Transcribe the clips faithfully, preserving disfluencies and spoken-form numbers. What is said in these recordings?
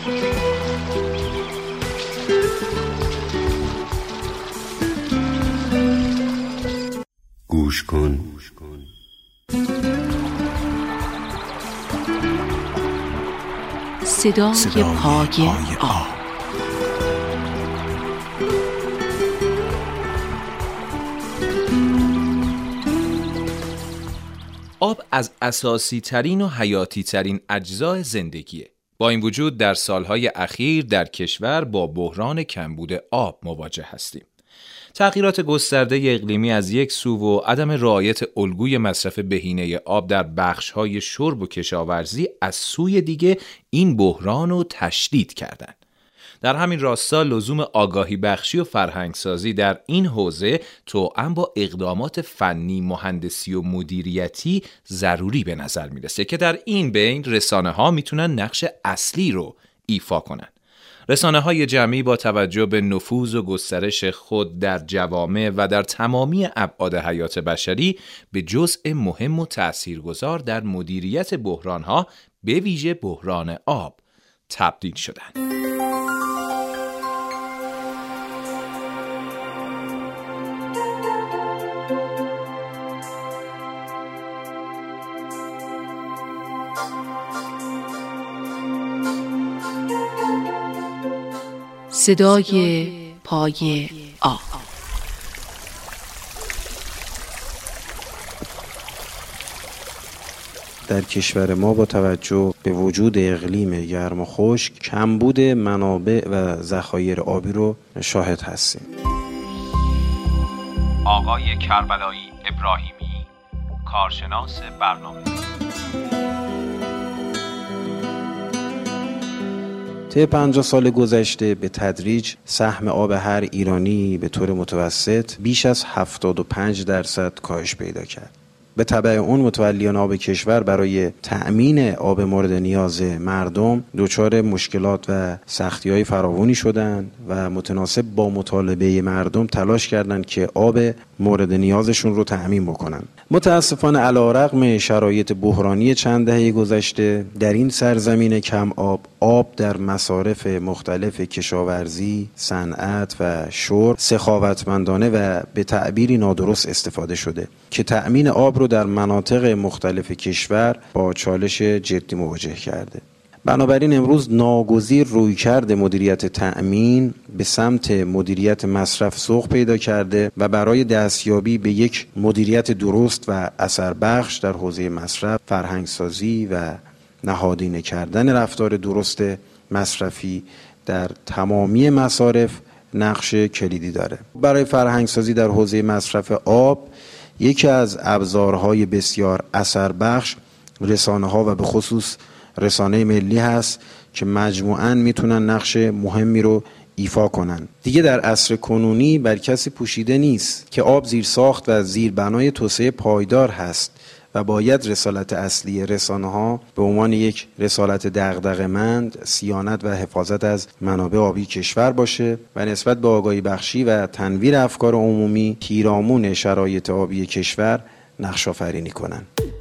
گوش کن. صدای, صدای پای آب. آب از اساسی ترین و حیاتی ترین اجزای زندگیه. با این وجود در سالهای اخیر در کشور با بحران کمبود آب مواجه هستیم. تغییرات گسترده اقلیمی از یک سو و عدم رعایت الگوی مصرف بهینه آب در بخش‌های شرب و کشاورزی از سوی دیگه این بحران رو تشدید کردن. در همین راستا لزوم آگاهی بخشی و فرهنگسازی در این حوزه توأم با اقدامات فنی، مهندسی و مدیریتی ضروری به نظر میرسه که در این بین رسانه‌ها میتونن نقش اصلی رو ایفا کنن. رسانه‌های جمعی با توجه به نفوذ و گسترش خود در جوامع و در تمامی ابعاد حیات بشری به جزء مهم و تأثیرگذار در مدیریت بحران‌ها به ویژه بحران آب تبدیل شدند. صدای پای آب. در کشور ما با توجه به وجود اقلیم گرم و خشک کمبود منابع و ذخایر آبی رو شاهد هستیم. آقای کربلایی ابراهیمی، کارشناس برنامه. طی پنجاه سال گذشته به تدریج سهم آب هر ایرانی به طور متوسط بیش از هفتاد و پنج درصد کاهش پیدا کرد. به تبع اون متولیان آب کشور برای تأمین آب مورد نیاز مردم دچار مشکلات و سختی‌های فراوانی شدند و متناسب با مطالبه مردم تلاش کردند که آب مورد نیازشون رو تأمین بکنن. متاسفانه علی‌رغم شرایط بحرانی چند دهه گذشته در این سرزمین کم آب، آب در مصارف مختلف کشاورزی، صنعت و شرب سخاوتمندانه و به تعبیری نادرست استفاده شده که تأمین آب رو در مناطق مختلف کشور با چالش جدی مواجه کرده. بنابراین امروز ناگزیر رویکرد مدیریت تأمین به سمت مدیریت مصرف سوق پیدا کرده و برای دستیابی به یک مدیریت درست و اثربخش در حوزه مصرف، فرهنگسازی و نهادینه کردن رفتار درست مصرفی در تمامی مصارف نقش کلیدی داره. برای فرهنگسازی در حوزه مصرف آب یکی از ابزارهای بسیار اثربخش رسانه‌ها و به خصوص رسانه ملی هست که مجموعاً میتونن نقش مهمی رو ایفا کنن. دیگه در عصر کنونی بر کسی پوشیده نیست که آب زیرساخت و زیربنای توسعه پایدار هست و باید رسالت اصلی رسانه‌ها به عنوان یک رسالت دغدغه‌مند صیانت و حفاظت از منابع آبی کشور باشه و نسبت به آگاهی بخشی و تنویر افکار عمومی پیرامون شرایط آبی کشور نقش آفرینی کنن.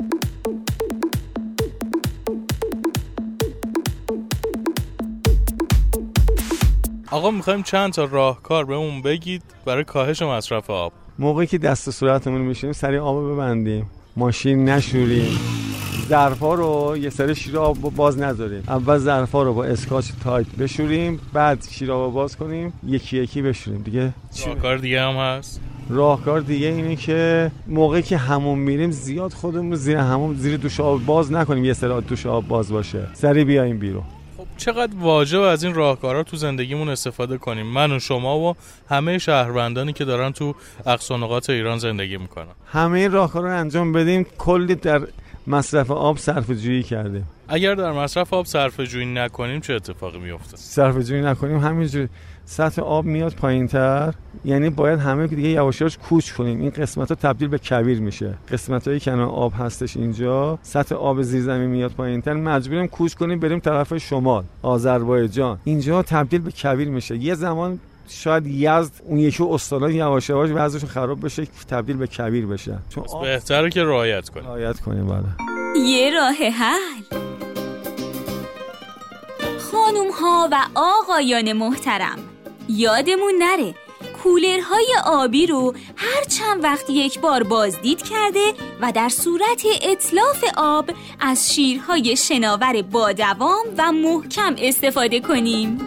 آقا میخوایم چند تا راهکار بهمون بگید برای کاهش مصرف آب. موقعی که دست و صورتمون میشیم سریع آب ببندیم، ماشین نشوریم، ظرفا رو یه سری شیر آب باز نذاریم. اول ظرفا رو با اسکاچ تایت بشوریم، بعد شیر آب باز کنیم، یکی یکی بشوریم. دیگه راهکار دیگه هم هست؟ راهکار دیگه اینه که موقعی که حموم میریم زیاد خودمون زیر حموم زیر دوش آب باز نکنیم، یه سری دوش آب باز باشه، سریع بیایم بیرون. چقدر واجب از این راهکارها تو زندگیمون استفاده کنیم، من و شما و همه شهروندانی که دارن تو اقصا نقاط ایران زندگی میکنن؟ همه این راهکارها رو انجام بدیم، کلی در مصرف آب صرفه‌جویی کردیم. اگر در مصرف آب صرفه‌جویی نکنیم چه اتفاقی میفته؟ صرفه‌جویی نکنیم همینجوری سطح آب میاد پایین‌تر، یعنی باید همه دیگه یواش یواش کوچ کنیم. این قسمت‌ها تبدیل به کویر میشه. قسمت‌هایی که کنار آب هستش اینجا سطح آب زیر زمین میاد پایین‌تر، مجبوریم کوچ کنیم بریم طرف شمال، آذربایجان. اینجا تبدیل به کویر میشه. یه زمان شاید یزد اون یکی استان‌ها یواش یواش وضعشون خراب بشه، تبدیل به کویر بشه. چون بهتره که رعایت کنیم. رعایت کنیم. بله. یه راه حل. خانوم ها و آقایان محترم، یادمون نره کولرهای آبی رو هر چند وقت یک بار بازدید کرده و در صورت اتلاف آب از شیرهای شناور با دوام و محکم استفاده کنیم.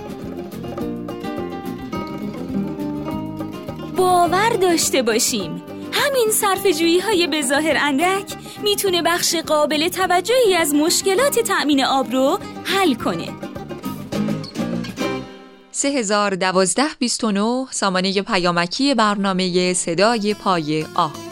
باور داشته باشیم همین صرفه‌جویی های به ظاهر اندک میتونه بخش قابل توجهی از مشکلات تأمین آب رو حل کنه. سه هزار و دوازده بیست و نه سامانه پیامکی برنامه صدای پای آب.